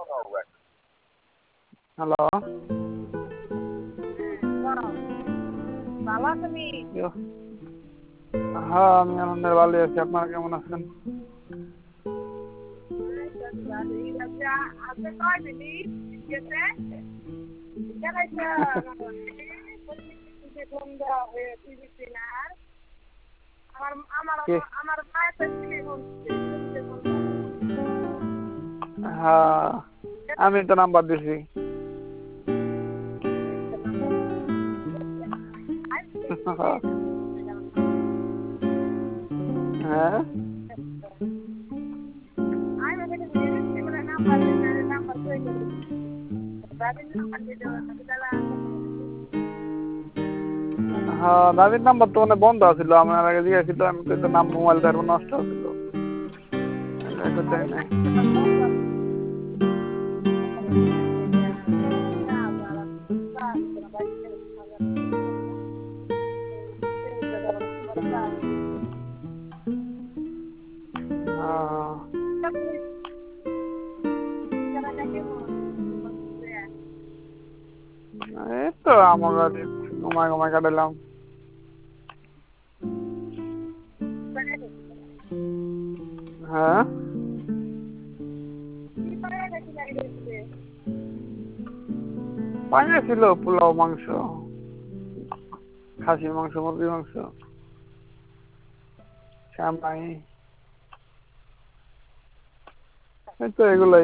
Hello. ভালো তুমি? হ্যাঁ, আমি আনন্দের ভালো আছি। আপনারা কেমন আছেন? আজকে কয় মিনিট গেছে? আমার হ্যাঁ, আমি তো নাম্বার দিছি। হ্যাঁ, হ্যাঁ, দাদির নাম্বার তো মানে বন্ধ আছিল। আমার আগে জিজ্ঞাসিল, আমি তো নাম মোবাইল তারপর নষ্ট আছিল। নাই। এই তো আমার ঘুমায় ঘুমায় কাটালাম। হ্যাঁ, পাঞ্জা ছিল পোলাও, মাংস, খাসির মাংস, মুরগির মাংস, শ্যামাই, এই তো এগুলাই।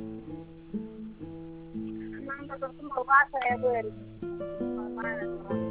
বাসায়